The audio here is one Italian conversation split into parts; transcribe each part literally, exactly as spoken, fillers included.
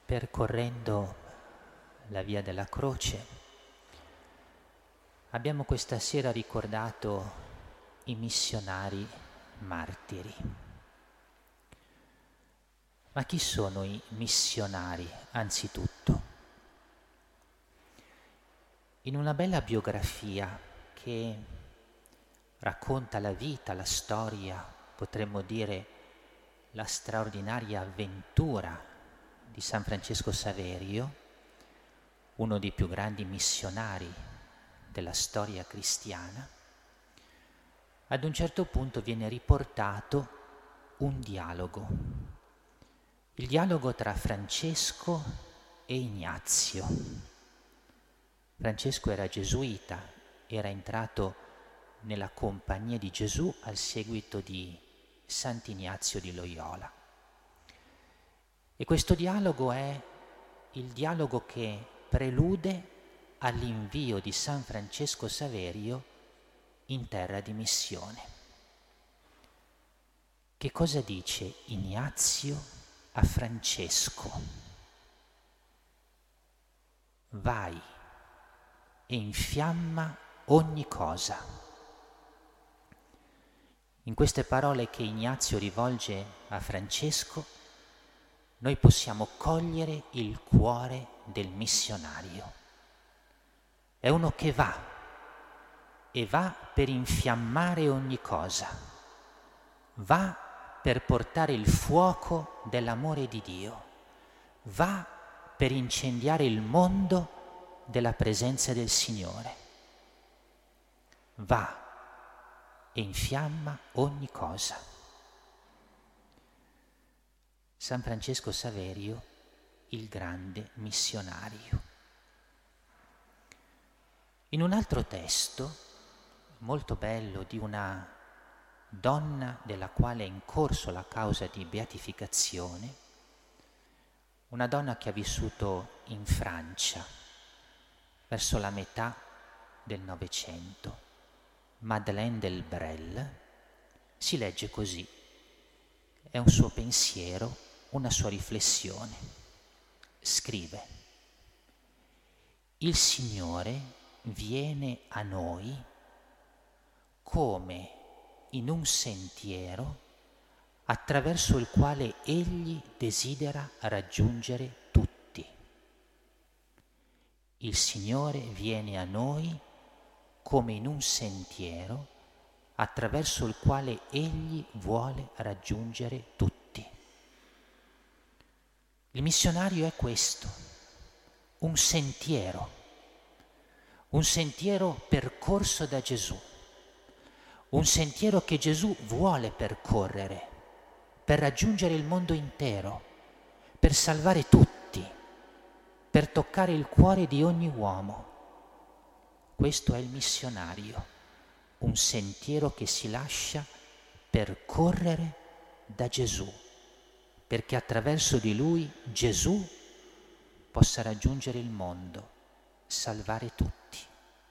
percorrendo la via della croce, abbiamo questa sera ricordato i missionari martiri. Ma chi sono i missionari, anzitutto? In una bella biografia che racconta la vita, la storia, potremmo dire la straordinaria avventura di San Francesco Saverio, uno dei più grandi missionari della storia cristiana, ad un certo punto viene riportato un dialogo, il dialogo tra Francesco e Ignazio. Francesco era gesuita, era entrato nella compagnia di Gesù al seguito di Sant'Ignazio di Loyola. E questo dialogo è il dialogo che prelude all'invio di San Francesco Saverio in terra di missione. Che cosa dice Ignazio a Francesco? Vai e infiamma ogni cosa. In queste parole che Ignazio rivolge a Francesco, noi possiamo cogliere il cuore del missionario. È uno che va, e va per infiammare ogni cosa, va per portare il fuoco dell'amore di Dio, va per incendiare il mondo della presenza del Signore, va e infiamma ogni cosa. San Francesco Saverio, il grande missionario. In un altro testo, molto bello, di una donna della quale è in corso la causa di beatificazione, una donna che ha vissuto in Francia verso la metà del Novecento, Madeleine Delbrel, si legge così, è un suo pensiero, una sua riflessione. Scrive: il Signore viene a noi come in un sentiero attraverso il quale Egli desidera raggiungere tutti. Il Signore viene a noi come in un sentiero attraverso il quale Egli vuole raggiungere tutti. Il missionario è questo, un sentiero, un sentiero percorso da Gesù, un sentiero che Gesù vuole percorrere per raggiungere il mondo intero, per salvare tutti, per toccare il cuore di ogni uomo. Questo è il missionario, un sentiero che si lascia percorrere da Gesù, perché attraverso di lui Gesù possa raggiungere il mondo, salvare tutti.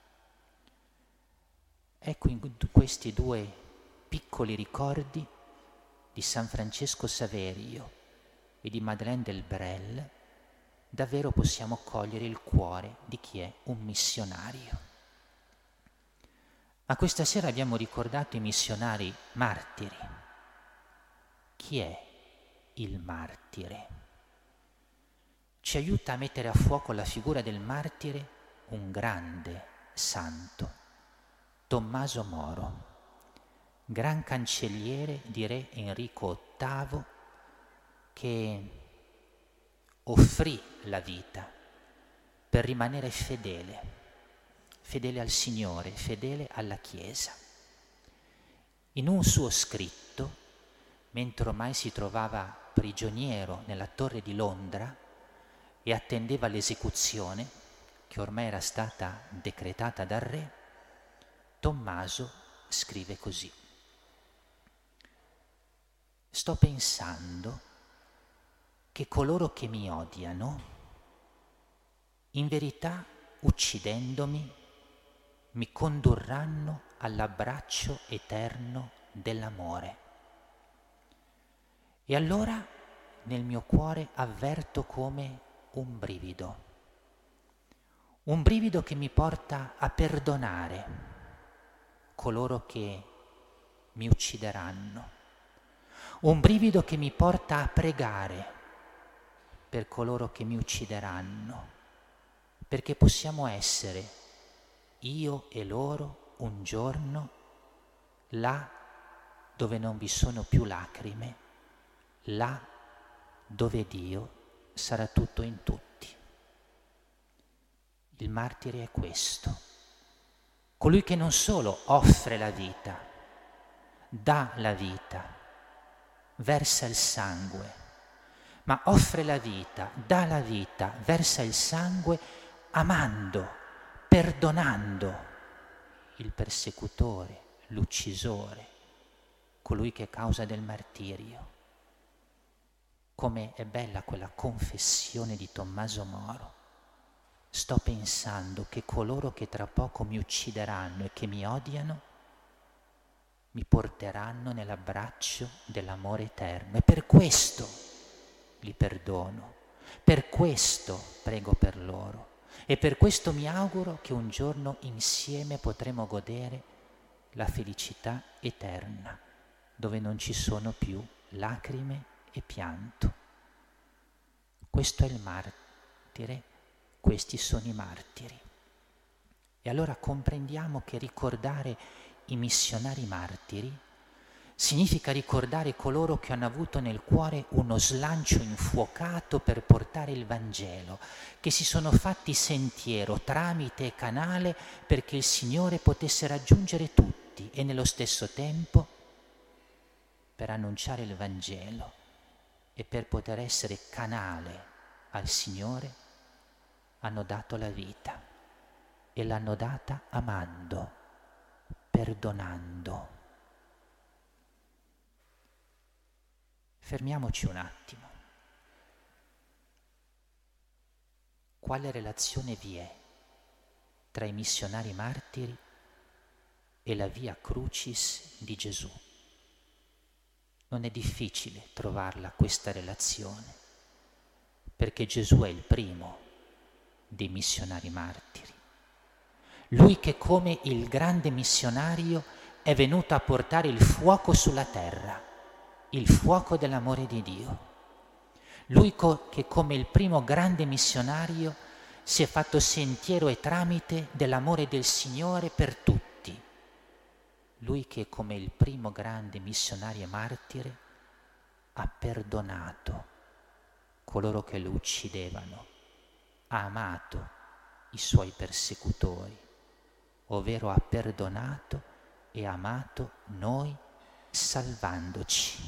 Ecco, in questi due piccoli ricordi di San Francesco Saverio e di Madeleine Delbrel davvero possiamo cogliere il cuore di chi è un missionario. Ma questa sera abbiamo ricordato i missionari martiri. Chi è il martire? Ci aiuta a mettere a fuoco la figura del martire un grande santo, Tommaso Moro, gran cancelliere di re Enrico ottavo, che offrì la vita per rimanere fedele, fedele al Signore, fedele alla Chiesa. In un suo scritto, mentre ormai si trovava prigioniero nella torre di Londra e attendeva l'esecuzione, che ormai era stata decretata dal re, Tommaso scrive così: sto pensando che coloro che mi odiano, in verità uccidendomi, mi condurranno all'abbraccio eterno dell'amore. E allora nel mio cuore avverto come un brivido, un brivido che mi porta a perdonare coloro che mi uccideranno, un brivido che mi porta a pregare per coloro che mi uccideranno, perché possiamo essere, io e loro, un giorno là dove non vi sono più lacrime, là dove Dio sarà tutto in tutti. Il martire è questo, colui che non solo offre la vita, dà la vita, versa il sangue, ma offre la vita, dà la vita, versa il sangue, amando, perdonando il persecutore, l'uccisore, colui che è causa del martirio. Come è bella quella confessione di Tommaso Moro. Sto pensando che coloro che tra poco mi uccideranno e che mi odiano mi porteranno nell'abbraccio dell'amore eterno, e per questo li perdono, per questo prego per loro, e per questo mi auguro che un giorno insieme potremo godere la felicità eterna, dove non ci sono più lacrime e pianto. Questo è il martire, questi sono i martiri. E allora comprendiamo che ricordare i missionari martiri significa ricordare coloro che hanno avuto nel cuore uno slancio infuocato per portare il Vangelo, che si sono fatti sentiero, tramite e canale perché il Signore potesse raggiungere tutti, e nello stesso tempo per annunciare il Vangelo e per poter essere canale al Signore hanno dato la vita, e l'hanno data amando, perdonando. Fermiamoci un attimo. Quale relazione vi è tra i missionari martiri e la via Crucis di Gesù? Non è difficile trovarla questa relazione, perché Gesù è il primo dei missionari martiri. Lui che come il grande missionario è venuto a portare il fuoco sulla terra, il fuoco dell'amore di Dio. Lui co- che come il primo grande missionario si è fatto sentiero e tramite dell'amore del Signore per tutti. Lui che come il primo grande missionario e martire ha perdonato coloro che lo uccidevano, ha amato i suoi persecutori, ovvero ha perdonato e amato noi salvandoci.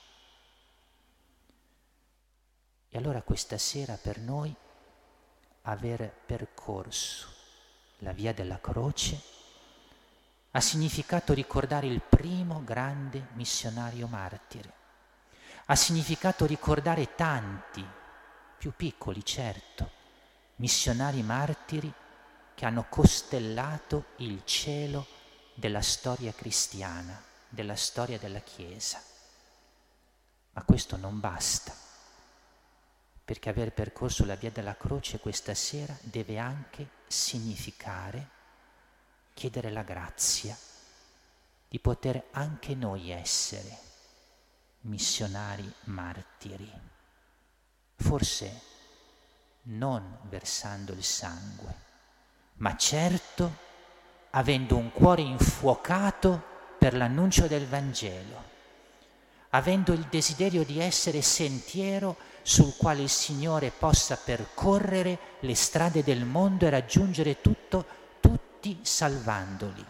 E allora questa sera per noi aver percorso la via della croce ha significato ricordare il primo grande missionario martire, ha significato ricordare tanti, più piccoli certo, missionari martiri che hanno costellato il cielo della storia cristiana, della storia della Chiesa. Ma questo non basta, perché aver percorso la via della croce questa sera deve anche significare chiedere la grazia di poter anche noi essere missionari martiri, forse non versando il sangue, ma certo avendo un cuore infuocato per l'annuncio del Vangelo, avendo il desiderio di essere sentiero sul quale il Signore possa percorrere le strade del mondo e raggiungere tutto, tutti salvandoli,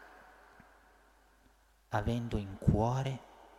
avendo in cuore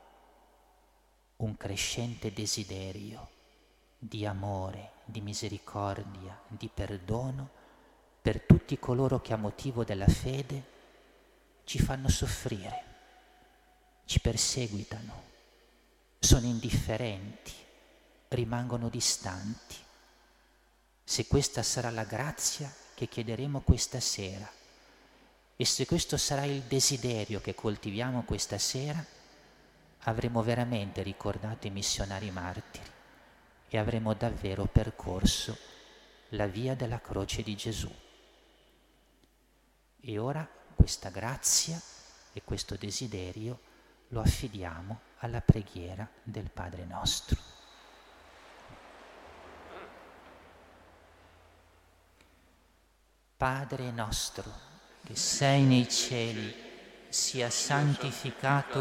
un crescente desiderio di amore, di misericordia, di perdono per tutti coloro che a motivo della fede ci fanno soffrire, ci perseguitano, sono indifferenti, rimangono distanti. Se questa sarà la grazia che chiederemo questa sera, e se questo sarà il desiderio che coltiviamo questa sera, avremo veramente ricordato i missionari martiri e avremo davvero percorso la via della croce di Gesù. E ora questa grazia e questo desiderio lo affidiamo alla preghiera del Padre nostro. Padre nostro, che sei nei cieli, sia santificato